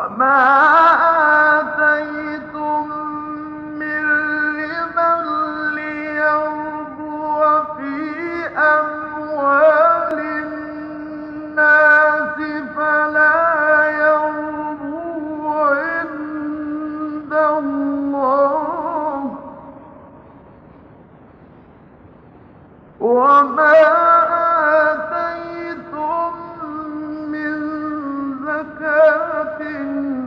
آتيتم من ربا ليربو في أموال الناس فلا يربو عند الله، وما آتيتم من زكاة